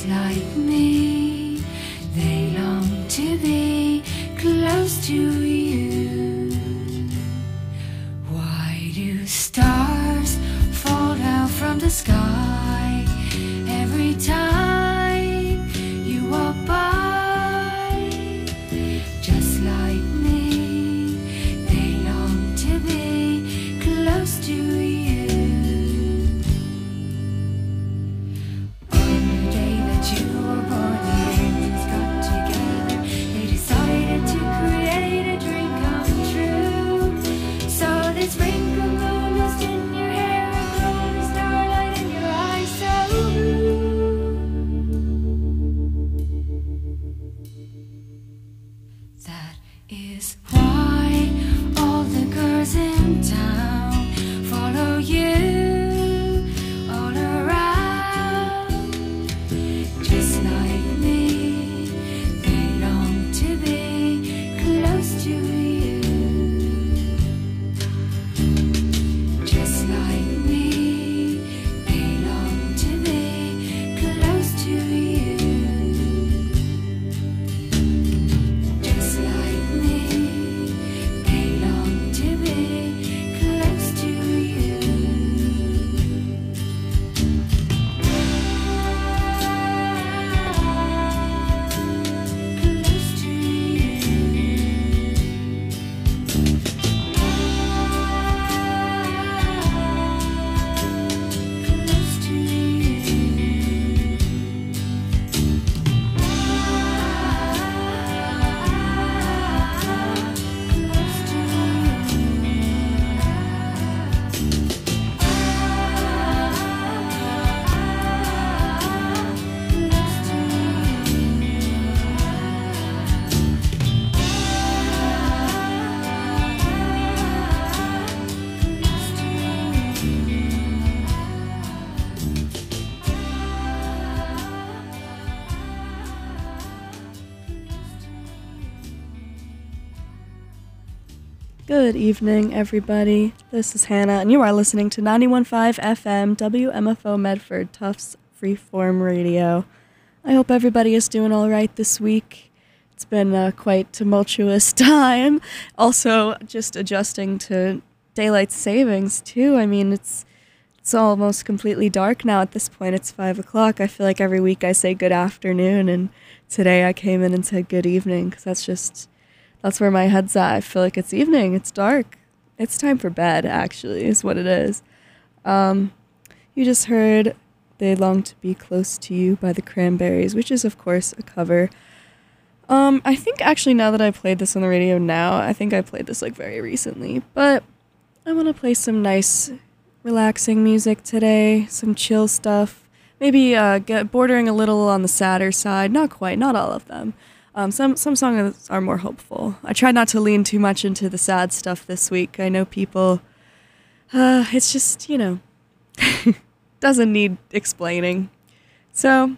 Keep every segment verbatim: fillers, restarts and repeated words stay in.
like me, they long to be close to you. Why do stars fall down from the sky every time you walk by? Just like me, they long to be close to you. Good evening, everybody. This is Hannah, and you are listening to ninety-one point five F M W M F O Medford, Tufts Freeform Radio. I hope everybody is doing all right this week. It's been a quite tumultuous time. Also, just adjusting to daylight savings, too. I mean, it's it's almost completely dark now at this point. It's five o'clock. I feel like every week I say good afternoon, and today I came in and said good evening, because that's just... That's where my head's at. I feel like it's evening. It's dark. It's time for bed, actually, is what it is. Um, you just heard They Long to Be Close to You by the Cranberries, which is, of course, a cover. Um, I think, actually, now that I played this on the radio now, I think I played this, like, very recently. But I want to play some nice, relaxing music today, some chill stuff. Maybe uh, get bordering a little on the sadder side. Not quite, not all of them. Um, some some songs are more hopeful. I tried not to lean too much into the sad stuff this week. I know people, uh, it's just, you know, doesn't need explaining. So,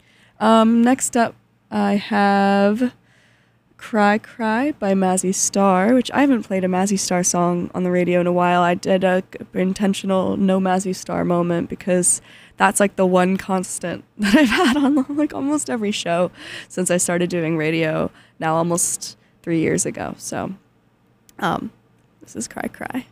um, next up I have Cry Cry by Mazzy Star, which I haven't played a Mazzy Star song on the radio in a while. I did a intentional no Mazzy Star moment because that's like the one constant that I've had on like almost every show since I started doing radio now almost three years ago. So um, this is Cry Cry.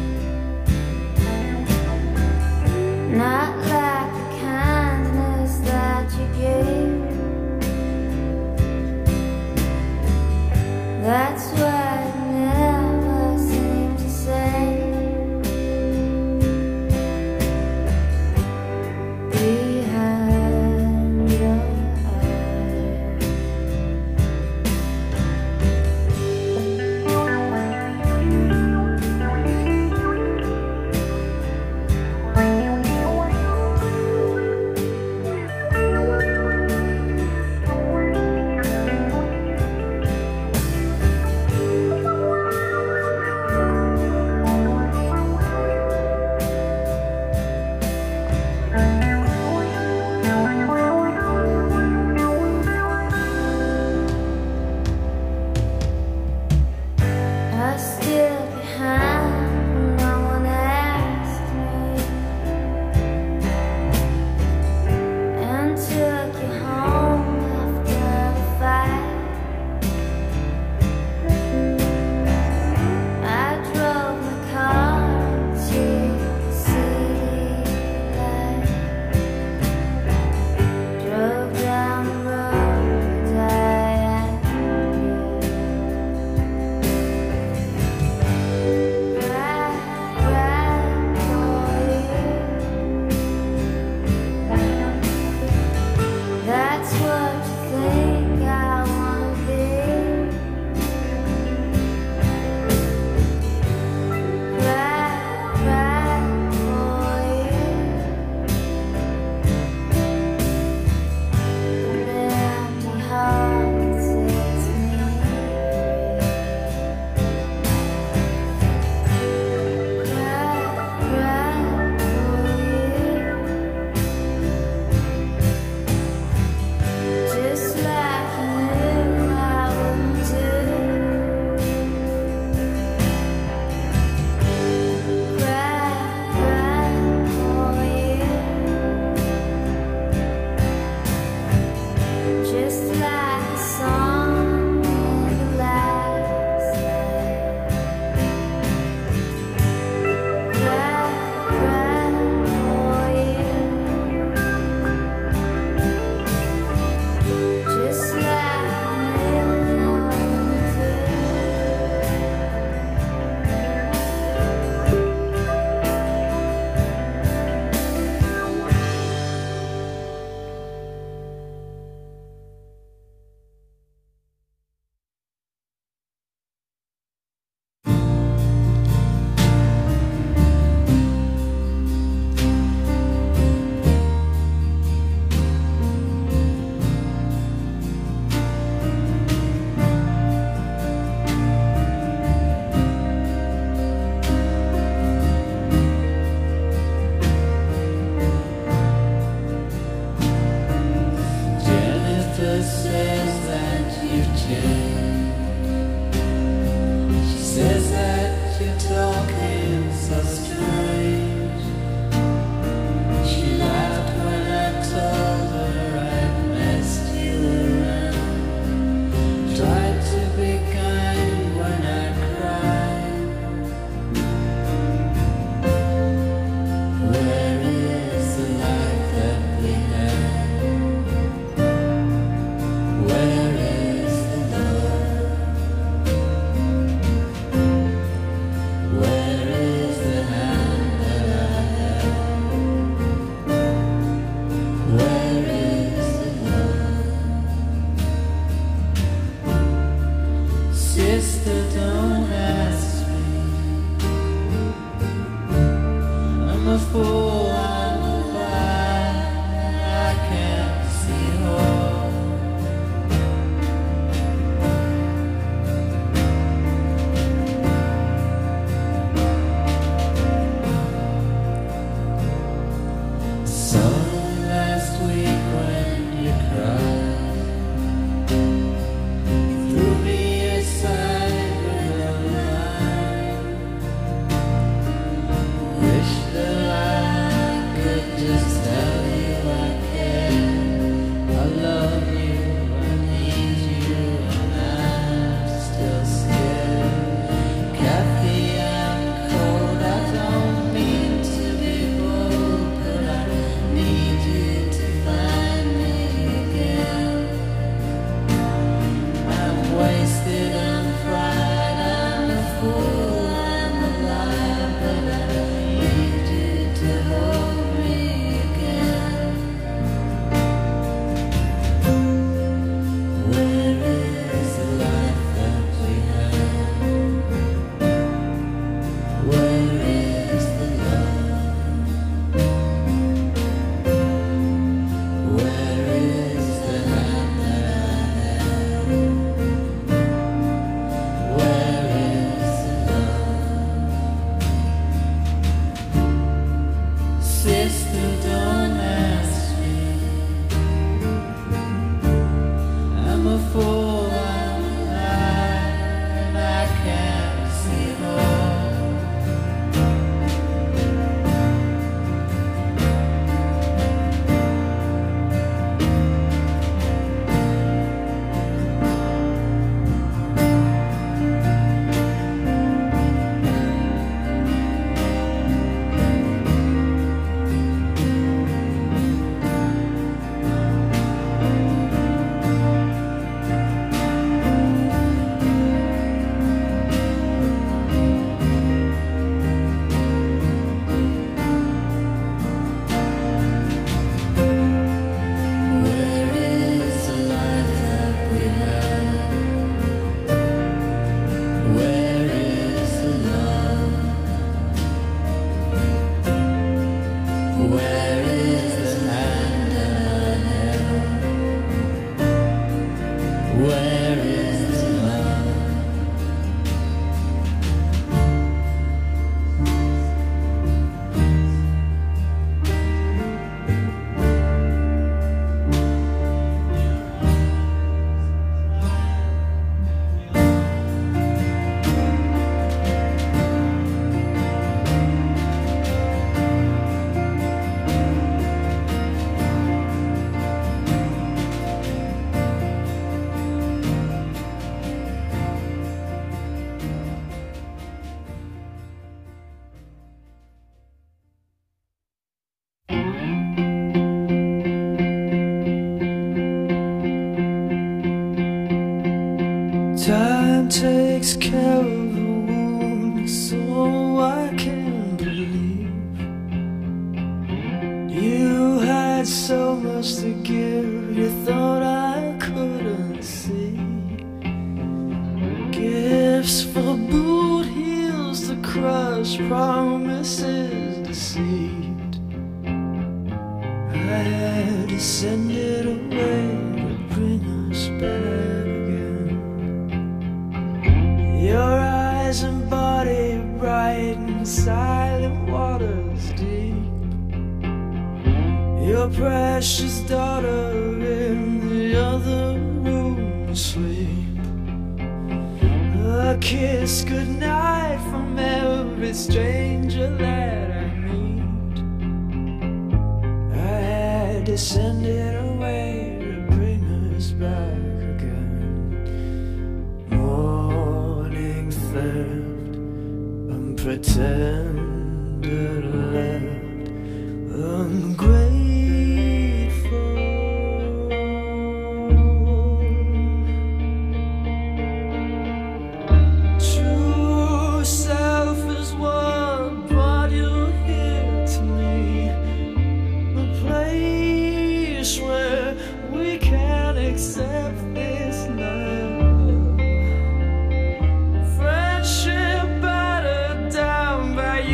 Not like the kindness that a fool, I'm alive, I can't see home. So last week when you cried, you threw me aside with a line. Wish that I could just tell you I care, I love you, I need you, and I'm still scared. Kathy, I'm cold, I don't mean to be bold, but I need you to find me again. I'm wasted, I'm fried, I'm a fool, I'm alive, but I need you to hold me again. Where is the life that we had? Where is the love? Where is the hand that I had? Where is the love? Sister, don't ask me. I'm a fool, I'm alive, and I can't see home. Where is the life that we had? Where is the love? Where is the hand that I held? Where is the love? Time takes care of the wound, so I can believe you had so much to give. You thought I couldn't see. Gifts for boot heels to crush, promises deceived. I had to send it away to bring us back again. Your eyes and body bright and silent waters deep. Your precious daughter in the other room asleep. A kiss goodnight from every stranger that I meet. I had to send it away to bring us back again. Morning theft, unpretended left, ungrateful. True self is what brought you here to me. A place where we can accept this love. Friendship battered down by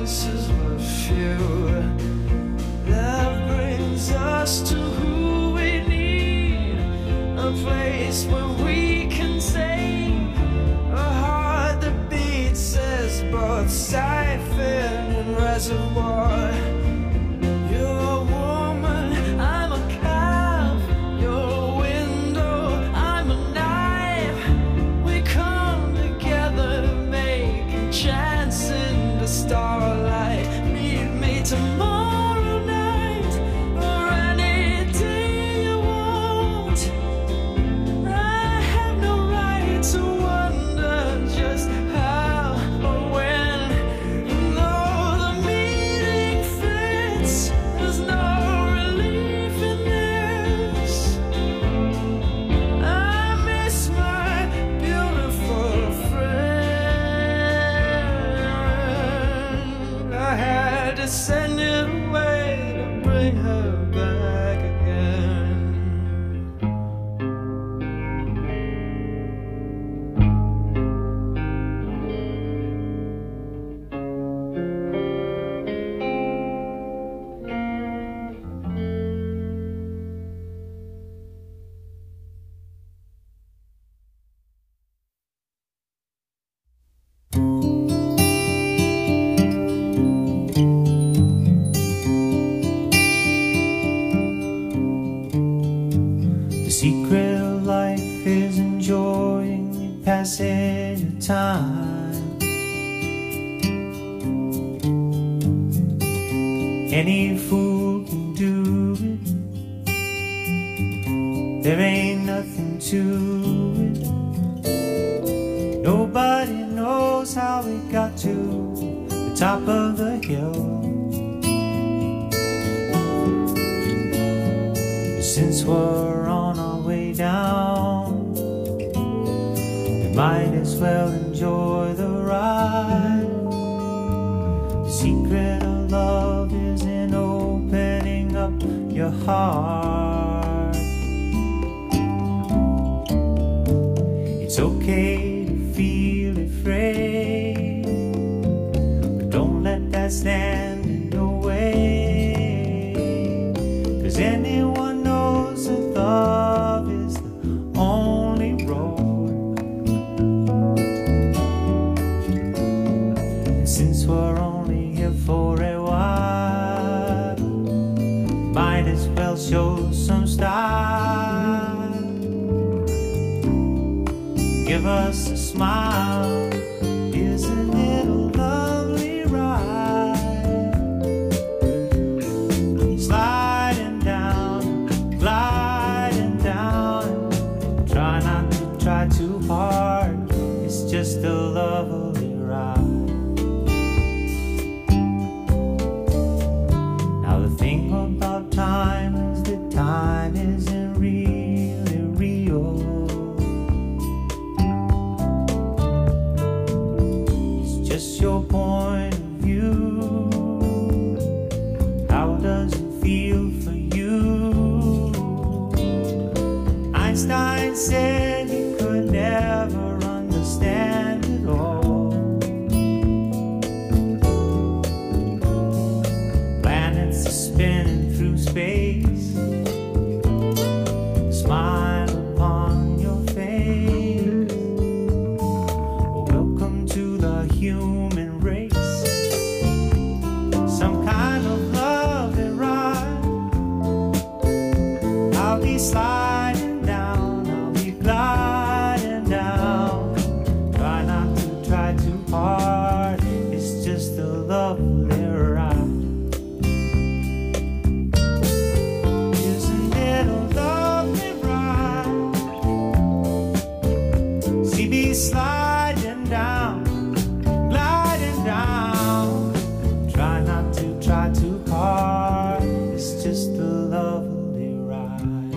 chances were few. Love brings us to who we need, a place where we can sing, a heart that beats as both siphon and reservoir. You're a woman, I'm a calf. You're a window, I'm a knife. We come together, making chance in the starlight. Meet me tomorrow night, or any day you want. I have no right to wonder just how or when. No, the meaning fits. There's no relief in this. I miss my beautiful friend. I had to send it away to bring her back again. The secret of life is enjoying the passage of time. Any fool can do it. There ain't nothing to it. Nobody knows how we got to the top of the hill. Since we're on our way down, we might as well enjoy the ride. The secret of love is in opening up your heart. It's okay to feel afraid, but don't let that stand in your way. 'Cause anyone knows that love is the only road. And since we're only here for a while, might as well show some style. Give us a smile. Isn't it a lovely ride? Sliding down, gliding down. Try not to try too hard. It's just a lovely ride. Now the thing about time is that time isn't really real. It's just your point of view. How does it feel for you? Einstein said he could never understand it all. Planets are spinning through space. Smile upon your face. Welcome to the human race. Some kind of love and ride. I'll be sliding down, I'll be gliding down. Try not to try too hard. It's just a lovely ride. Isn't it a lovely ride? See me sliding down, gliding down. Try not to try too hard. It's just a lovely ride.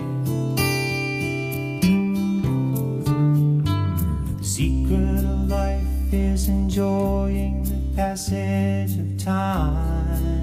The secret of life is enjoying the passage of time.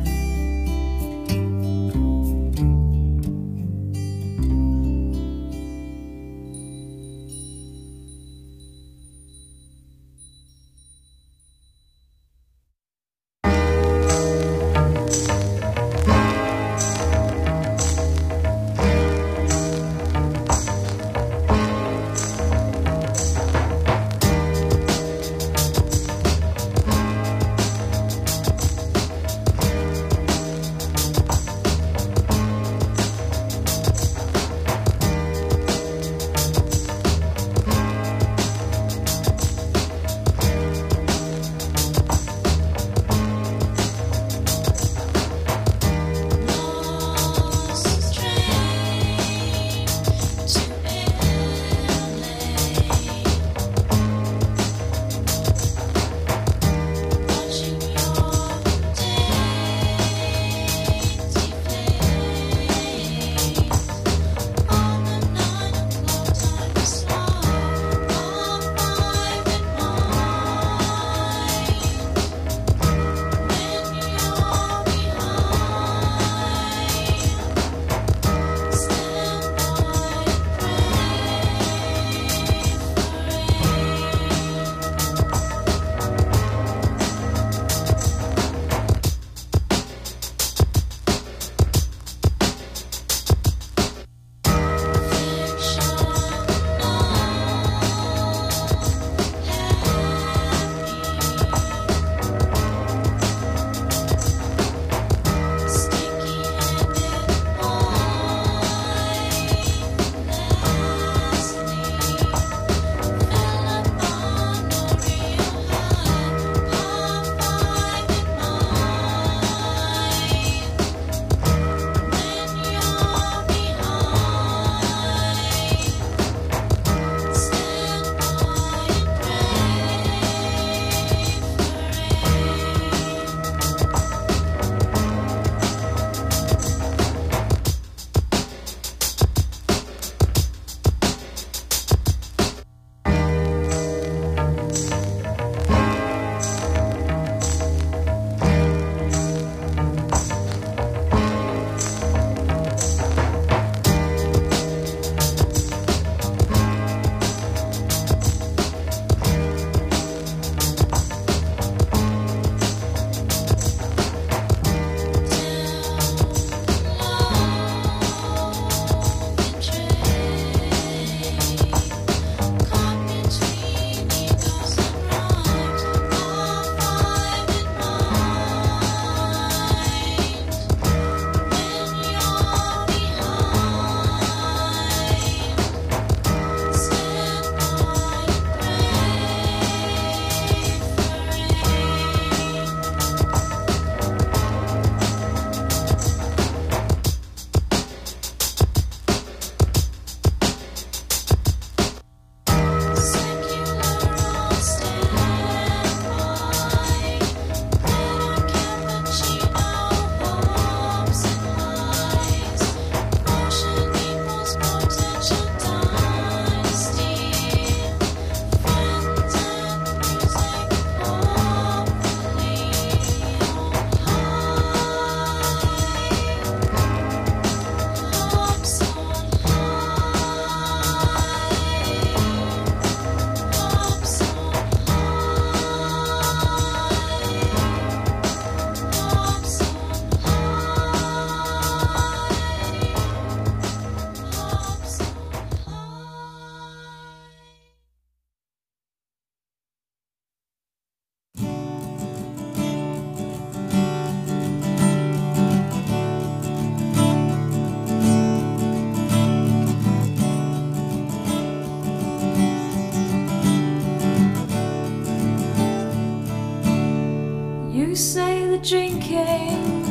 drinking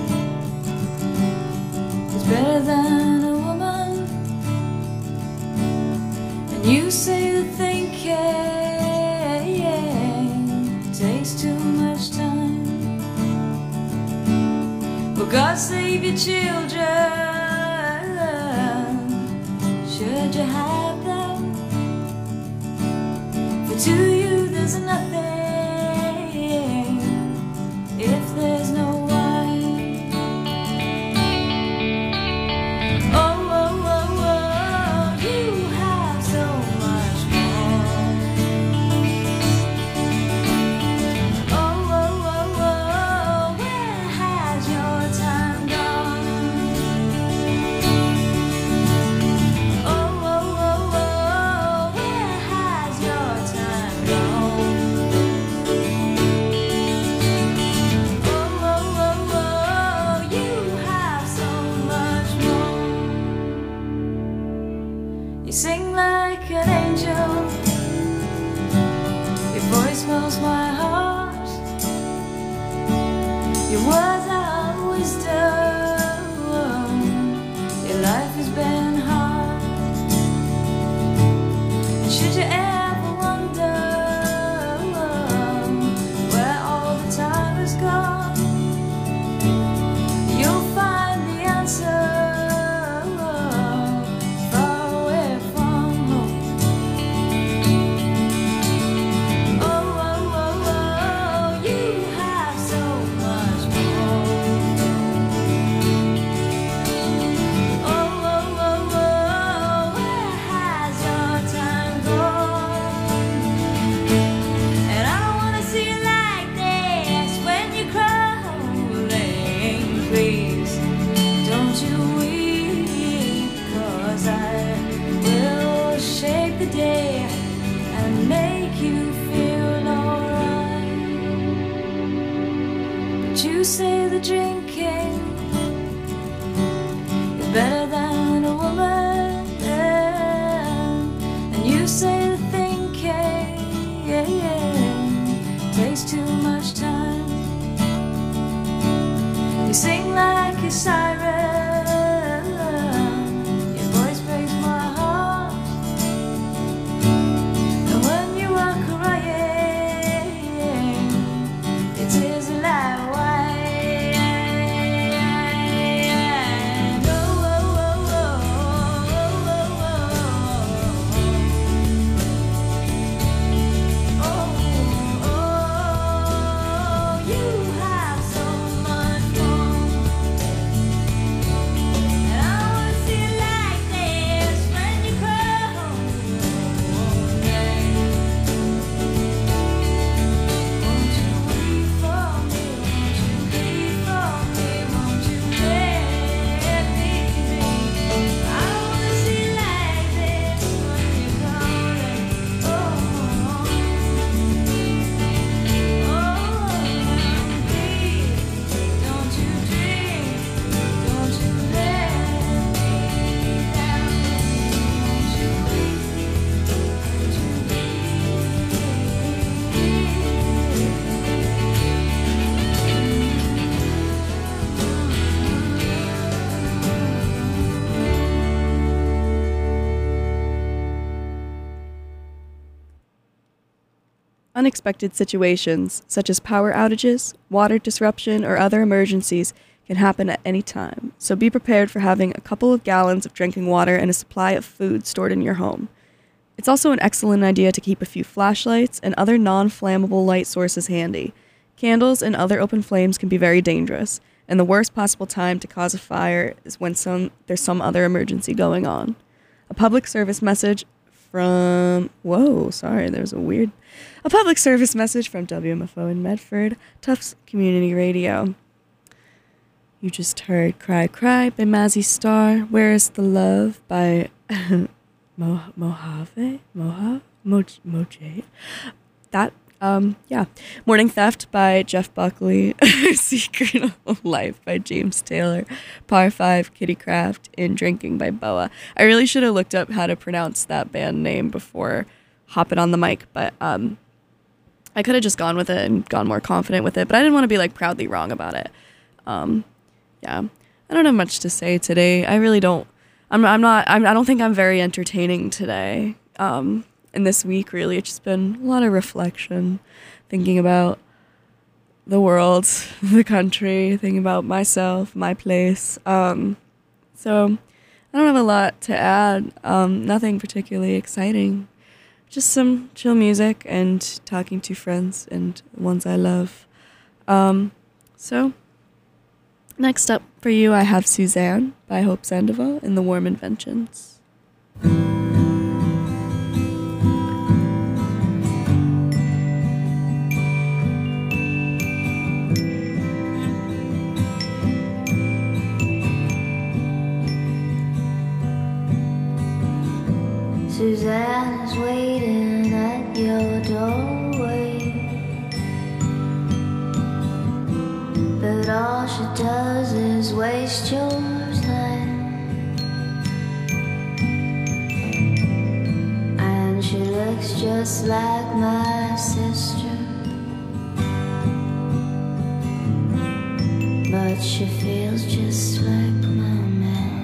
is better than a woman, and you say the thinking takes too much time. Well, God save your children, should you have them. For to you there's nothing if there's no wine. Oh, oh, oh, oh, you have so much more. Oh, oh, oh, oh, where has your time gone? Oh, oh, oh, oh, where has your time gone? Oh, oh, oh, oh, you have so much more. You sing like an angel, your voice melts my heart, your words are wisdom, your life has been hard. And should you ever wonder where all the time has gone, you'll find the answer far away from home. Oh, oh, oh, oh, you have so much more. Oh, oh, oh, oh, where has your time gone? And I don't wanna see you like this when you're crawling. Please, don't you weep, 'cause I will shape the day and make you feel alright. But you say the drinking is better than a woman, and you say the thinking takes too much time. You sing like a siren, your voice breaks my heart, and when you are crying, it tears are like wine. Oh, oh, oh, oh, oh, oh, oh, oh, you have so much more. And I wanna see you like this when you cry. Won't you weep for me? Won't you weep for me? Won't you let me be? I wanna see you like this when you're calling. Oh, oh, please, don't you dream, don't you let me down. Won't you weep, won't you Unexpected situations, such as power outages, water disruption, or other emergencies, can happen at any time, so be prepared for having a couple of gallons of drinking water and a supply of food stored in your home. It's also an excellent idea to keep a few flashlights and other non-flammable light sources handy. Candles and other open flames can be very dangerous, and the worst possible time to cause a fire is when some there's some other emergency going on. A public service message from... Whoa, sorry, there's a weird... A public service message from W M F O in Medford, Tufts Community Radio. You just heard Cry Cry by Mazzy Star, Where is the Love by Mo- Mojave? Mojave? Moj- Mojave? That, um, yeah. Morning Theft by Jeff Buckley, Secret of Life by James Taylor, Par five, Kitty Craft, In Drinking by Boa. I really should have looked up how to pronounce that band name before hopping on the mic, but um, I could have just gone with it and gone more confident with it, but I didn't want to be like proudly wrong about it. Um, yeah, I don't have much to say today. I really don't. I'm. I'm not. I'm, I don't think I'm very entertaining today. Um, and this week, really, it's just been a lot of reflection, thinking about the world, the country, thinking about myself, my place. Um, so I don't have a lot to add. Um, nothing particularly exciting. Just some chill music and talking to friends and ones I love. Um, so next up for you, I have Suzanne by Hope Sandoval in The Warm Inventions. Suzanne is waiting at your doorway, but all she does is waste your time. And she looks just like my sister, but she feels just like my man.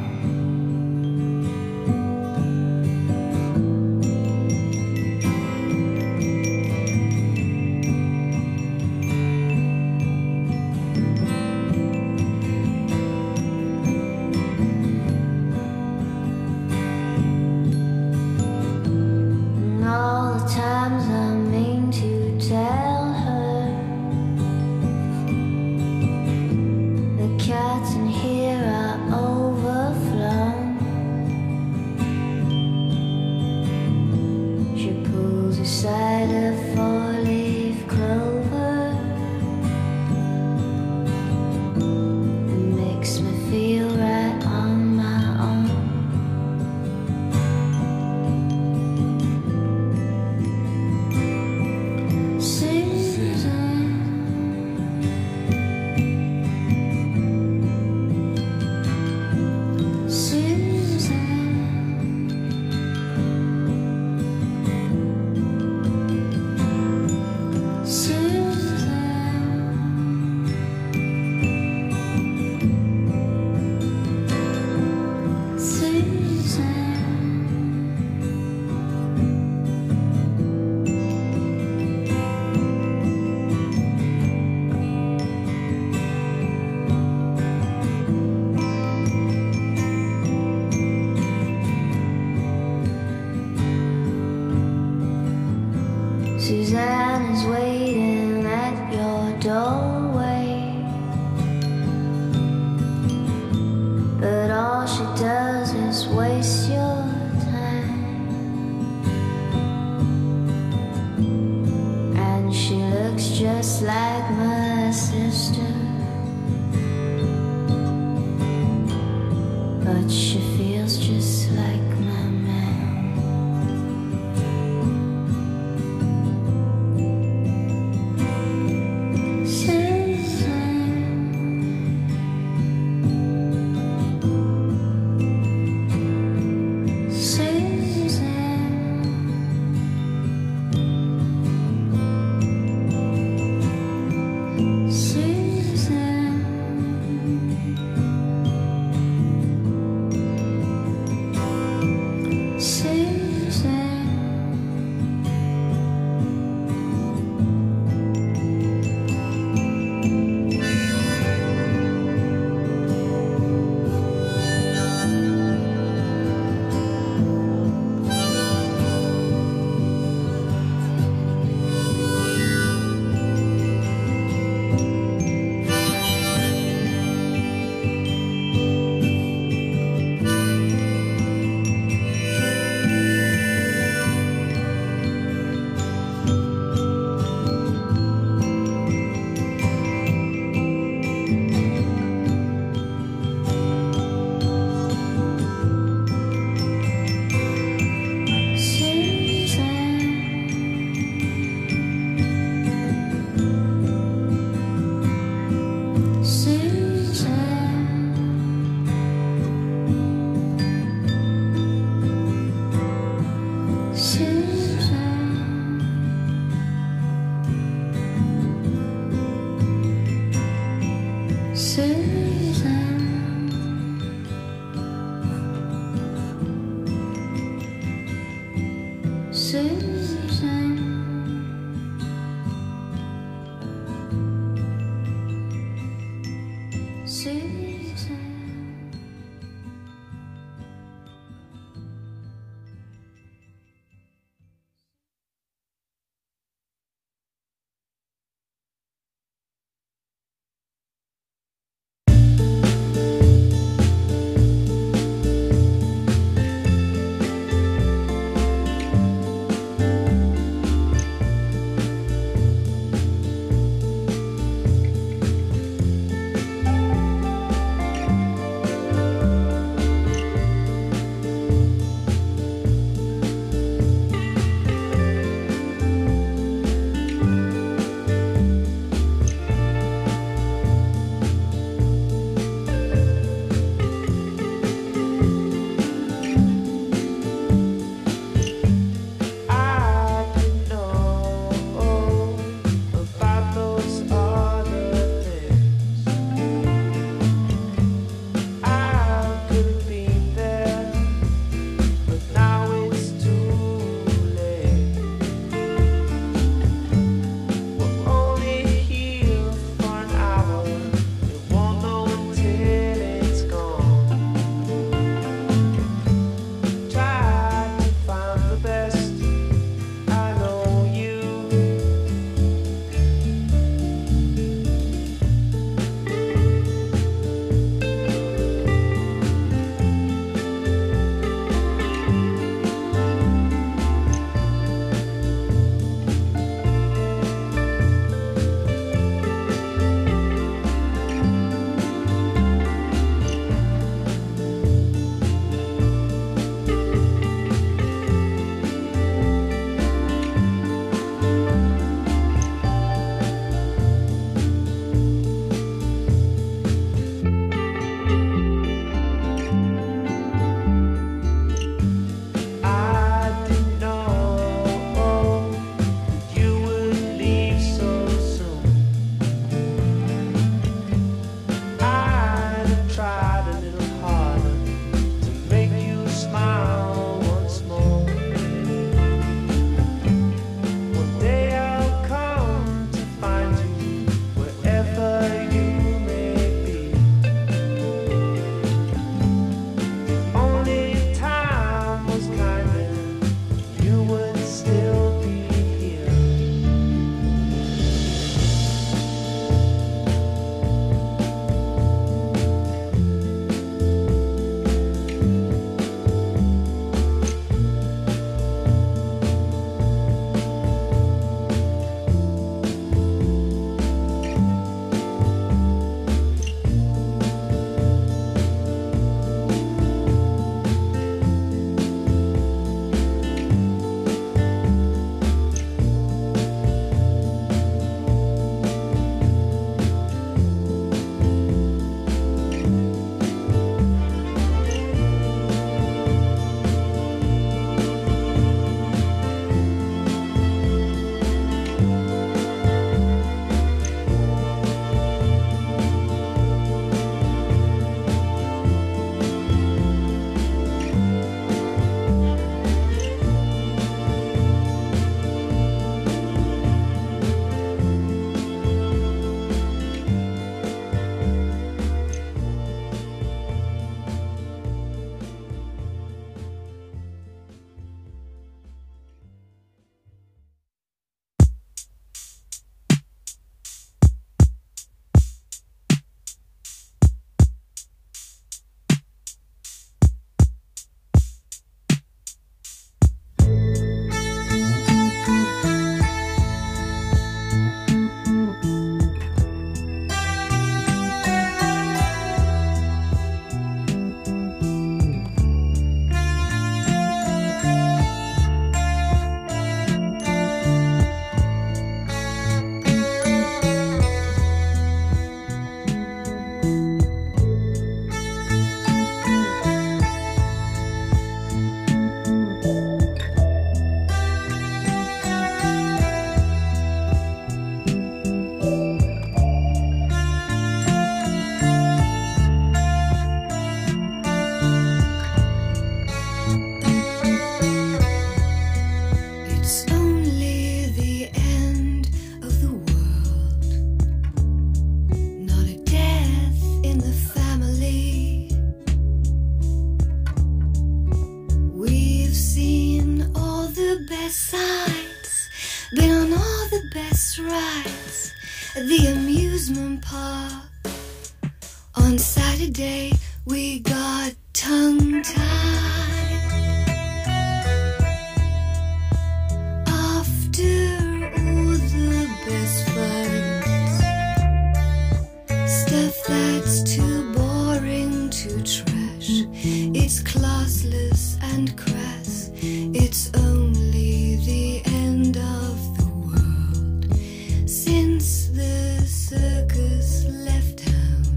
Suzanne is waiting at your doorway, but all she does is waste your time. And she looks just like my sister, but she feels just like my man. Suzanne, circus rides at the amusement park. On Saturday we got tongue-tied. After all the best friends, stuff that's too boring to trash. It's classless and crass. It's only the end of the world since the circus left town.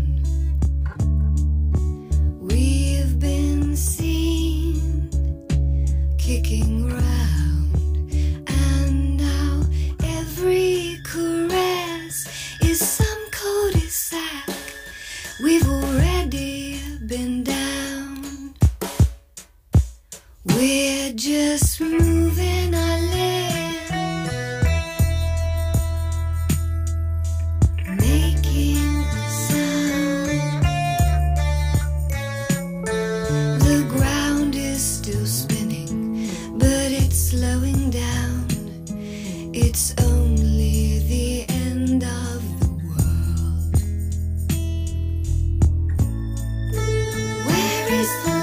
We've been seen kicking round, and now every caress is some cul-de-sac. We've already been down. We're just moving our land, making a sound. The ground is still spinning, but it's slowing down. It's only the end of the world. Where is the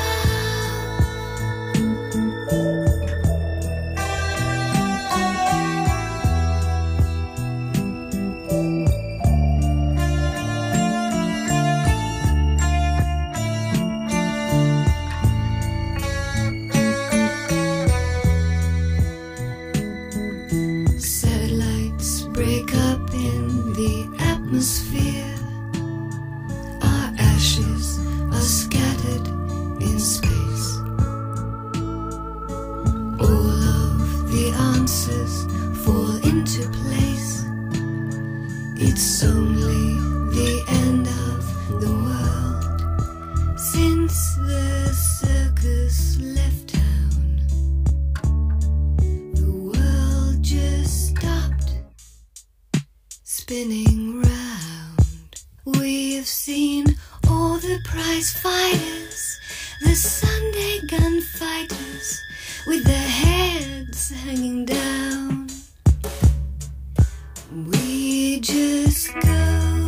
satellites break up in the atmosphere. Our ashes are scattered in space. All of the answers fall into place. It's only the end of the world since the circus left town. The world just stopped spinning round. We've seen all the prize fighters, the Sunday gunfighters with their heads hanging down. We just go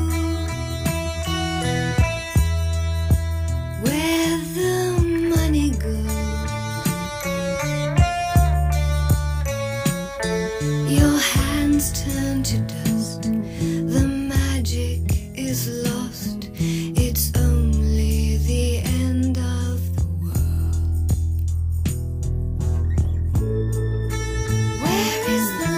where the money goes. Your hands turn to dust. The magic is lost. It's only the end of the world. Where is the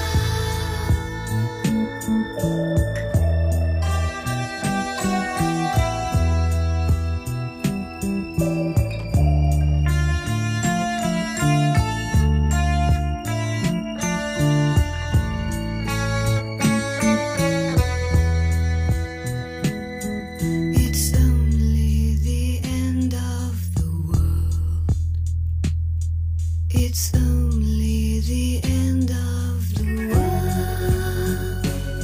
It's only the end of the world. It's only the end of the world.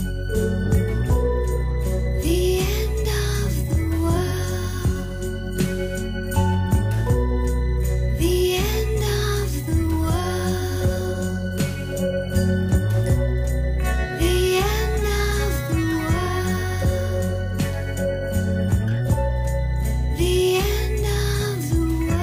The end of the world. The end of the world. The end of the world. The end of the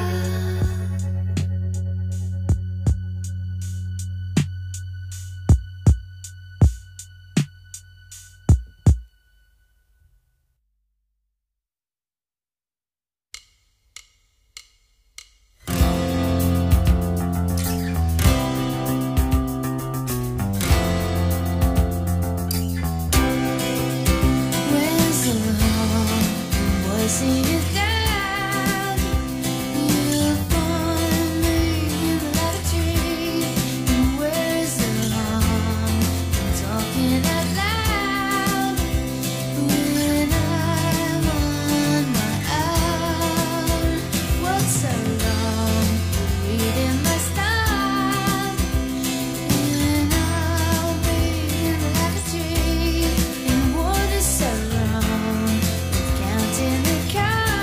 Where's the love? Was it a doubt? You find me in the lavatory. And where's the love? I'm talking out loud. When I'm on my own, what's so wrong with reading my style? And I'll be in the lavatory. And what is so wrong with counting the cards?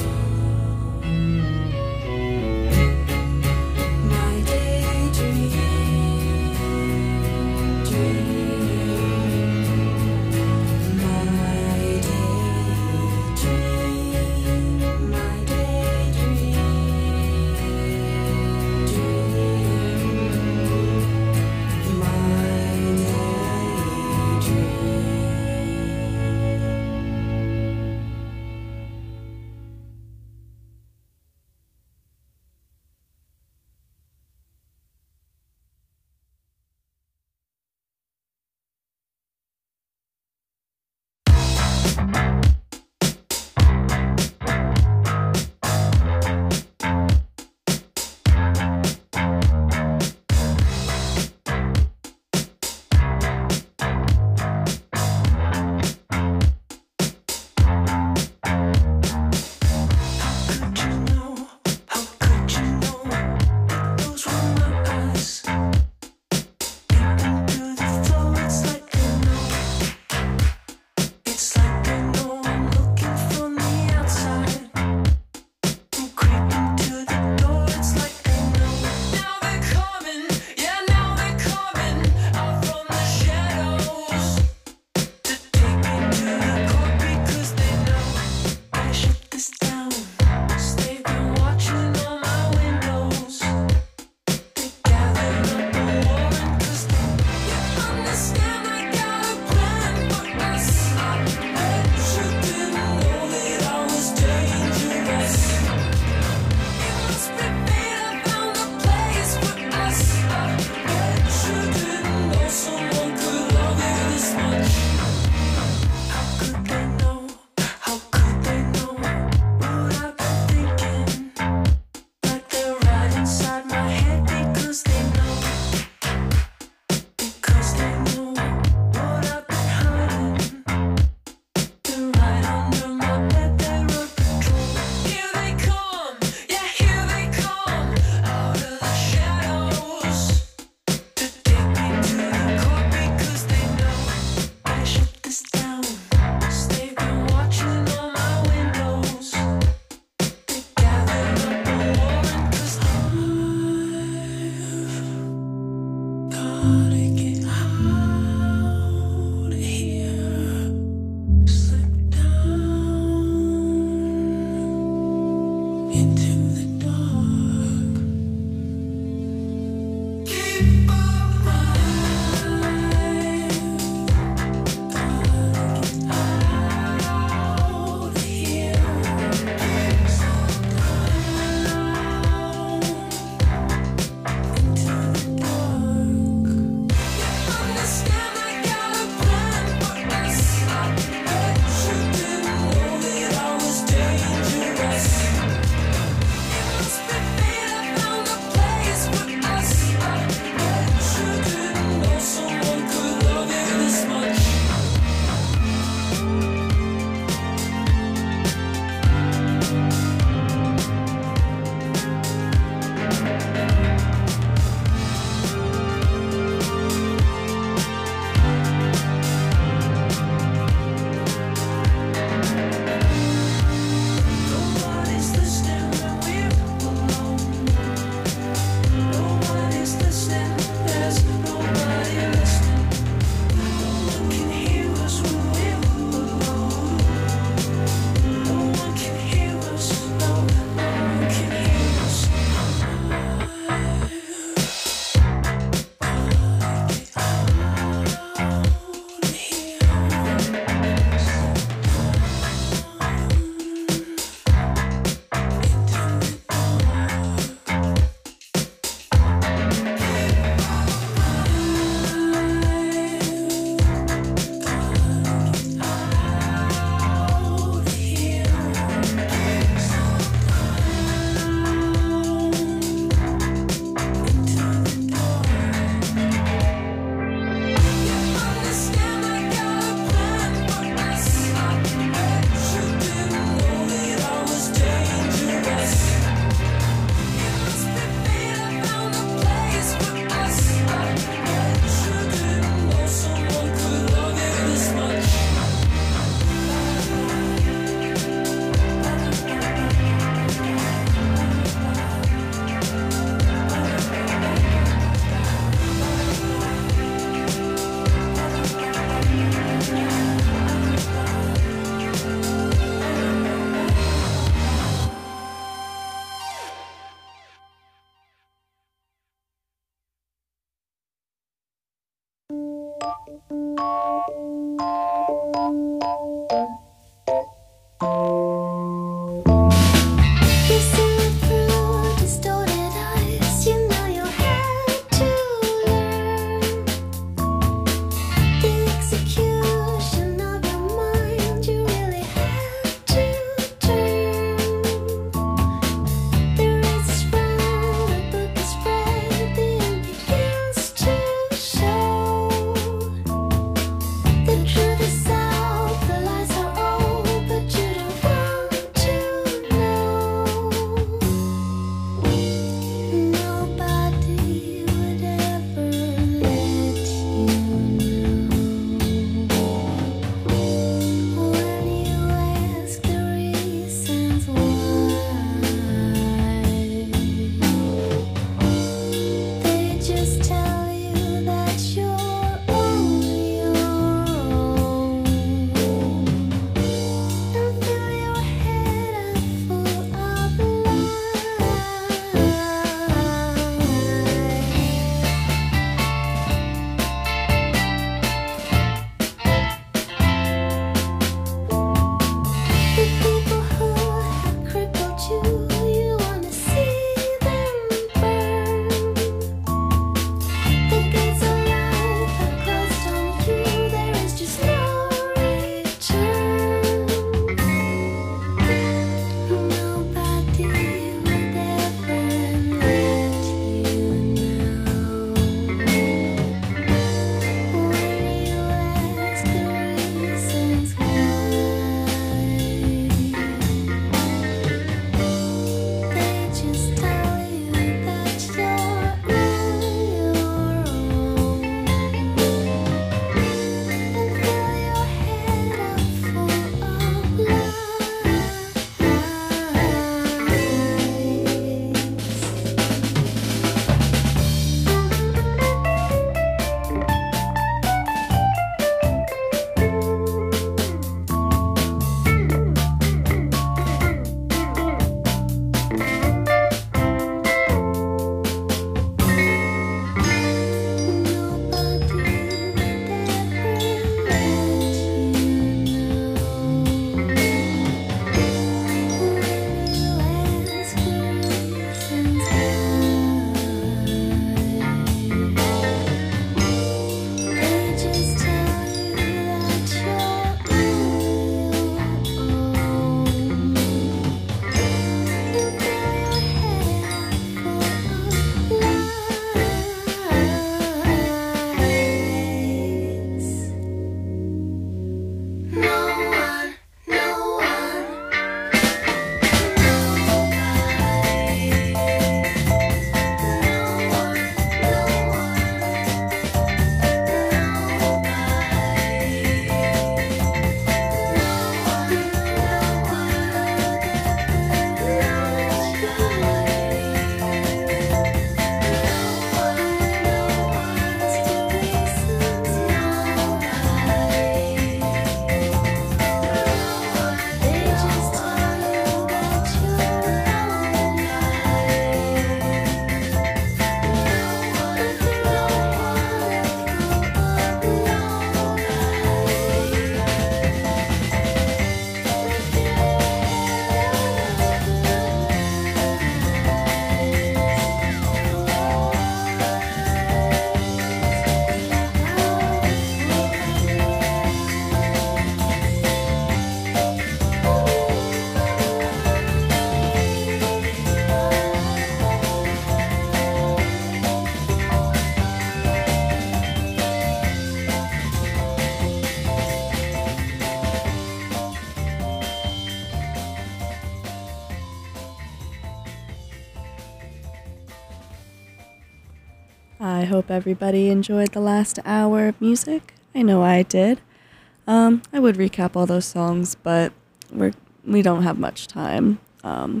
I hope everybody enjoyed the last hour of music. I know I did. Um, I would recap all those songs, but we're we don't have much time. Um,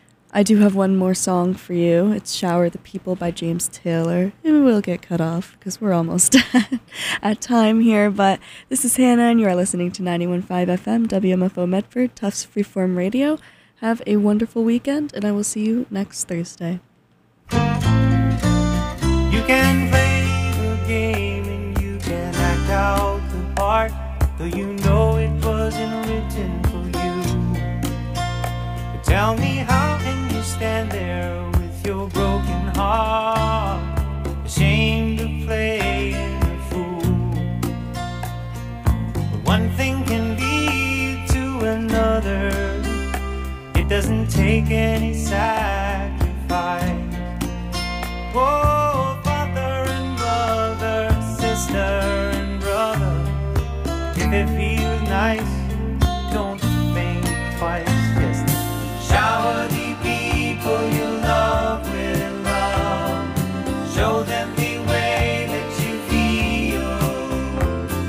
I do have one more song for you. It's "Shower the People" by James Taylor. It will get cut off because we're almost at time here. But this is Hannah, and you are listening to ninety-one point five F M W M F O Medford, Tufts Freeform Radio. Have a wonderful weekend, and I will see you next Thursday. You can play the game and you can act out the part, though you know it wasn't written for you. But tell me, how can you stand there with your broken heart, ashamed of playing the fool? But one thing can lead to another. It doesn't take any sacrifice. Oh, father and mother, sister and brother, if it feels nice, don't think twice.